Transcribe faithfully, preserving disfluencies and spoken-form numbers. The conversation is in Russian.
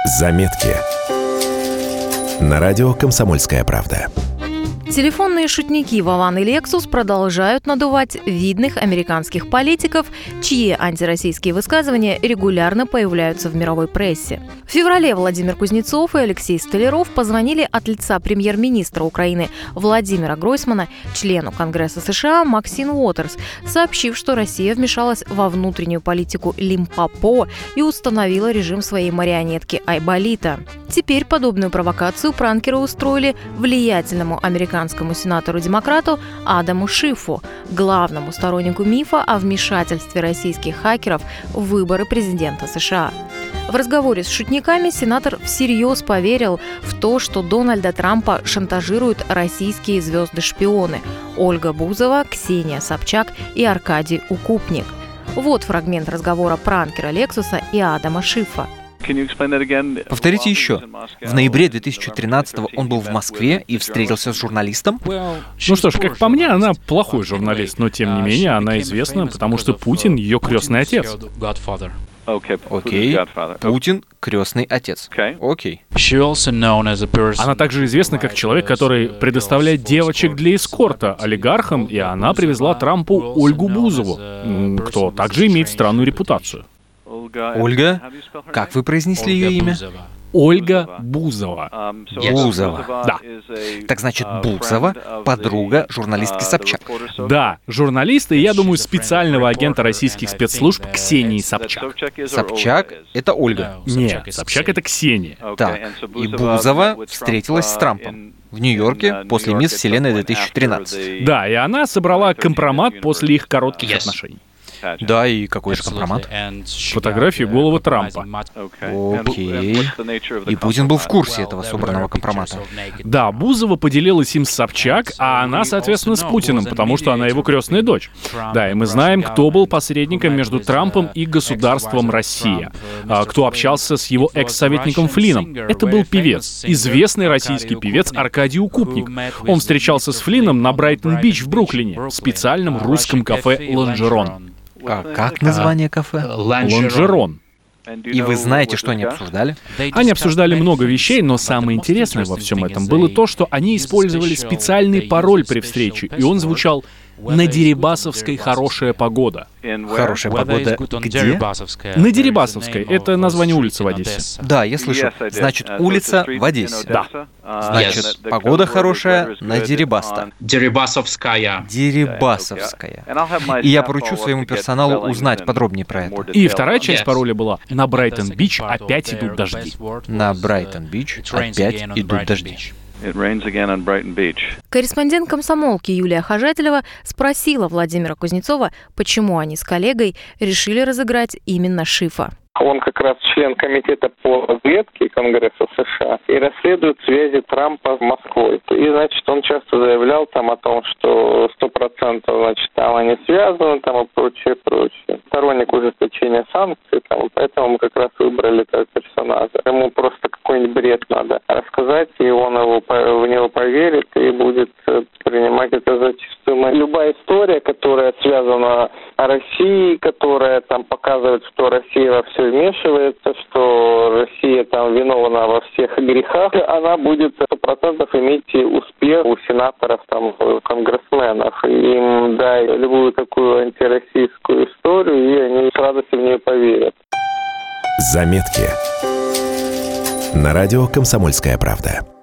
Заметки на радио «Комсомольская правда». Телефонные шутники Вован и Лексус продолжают надувать видных американских политиков, чьи антироссийские высказывания регулярно появляются в мировой прессе. В феврале Владимир Кузнецов и Алексей Столяров позвонили от лица премьер-министра Украины Владимира Гройсмана члену Конгресса США Максин Уотерс, сообщив, что Россия вмешалась во внутреннюю политику Лимпопо и установила режим своей марионетки Айболита. Теперь подобную провокацию пранкеры устроили влиятельному американскому сенатору-демократу Адаму Шифу, главному стороннику мифа о вмешательстве российских хакеров в выборы президента США. В разговоре с шутниками сенатор всерьез поверил в то, что Дональда Трампа шантажируют российские звезды-шпионы Ольга Бузова, Ксения Собчак и Аркадий Укупник. Вот фрагмент разговора пранкера Лексуса и Адама Шифа. Повторите еще. В ноябре две тысячи тринадцатого он был в Москве и встретился с журналистом? Ну что ж, как по мне, она плохой журналист, но тем не менее она известна, потому что Путин ее крестный отец. Окей. Путин — крестный отец. Окей. Она также известна как человек, который предоставляет девочек для эскорта олигархам, и она привезла Трампу Ольгу Бузову, кто также имеет странную репутацию. Ольга? Как вы произнесли ее имя? Ольга Бузова. Бузова. Да. Так значит, Бузова — подруга журналистки Собчак. Да, журналиста и, я думаю, специального агента российских спецслужб Ксении Собчак. Собчак — это Ольга. Нет, Собчак — это Ксения. Так, и Бузова встретилась с Трампом в Нью-Йорке после Мисс Вселенная две тысячи тринадцать. Да, и она собрала компромат после их коротких отношений. Да, и какой же компромат? Фотографию головы Трампа. Окей. И Путин был в курсе этого собранного компромата. Да, Бузова поделилась им с Собчак, а она, соответственно, с Путиным, потому что она его крестная дочь. Да, и мы знаем, кто был посредником между Трампом и государством Россия, кто общался с его экс-советником Флином. Это был певец, известный российский певец Аркадий Укупник. Он встречался с Флином на Брайтон-Бич в Бруклине, в специальном русском кафе «Лонжерон». А как название кафе? «Лонжерон». И вы знаете, что они обсуждали? Они обсуждали много вещей, но самое интересное во всем этом было то, что они использовали специальный пароль при встрече, и он звучал «На Дерибасовской хорошая погода». Хорошая погода где? На Дерибасовской. Это название улицы в Одессе. Да, я слышу. Значит, улица в Одессе. Да. Значит, погода хорошая на Дерибаста. Дерибасовская. Дерибасовская. И я поручу своему персоналу узнать подробнее про это. И вторая часть пароля была «На Брайтон-Бич опять идут дожди». На Брайтон-Бич опять идут дожди. Корреспондент «Комсомолки» Юлия Хожателева спросила Владимира Кузнецова, почему они с коллегой решили разыграть именно Шифа. Он как раз член комитета по разведке Конгресса США и расследует связи Трампа с Москвой. И, значит, он часто заявлял там о том, что сто процентов, значит, там они связаны, там и прочее, прочее. Сторонник ужесточения санкций, там, поэтому мы как раз выбрали этого персонажа. Ему просто какой-нибудь бред надо рассказать, и он его, в него поверит и будет принимать это за чистую. Любая история, которая связана о России, которая там показывает, что Россия во все вмешивается, что Россия там виновна во всех грехах, она будет сто процентов иметь успех у сенаторов, там, конгрессменов. Им дай любую такую антироссийскую историю, и они с радостью в нее поверят. Заметки на радио «Комсомольская правда».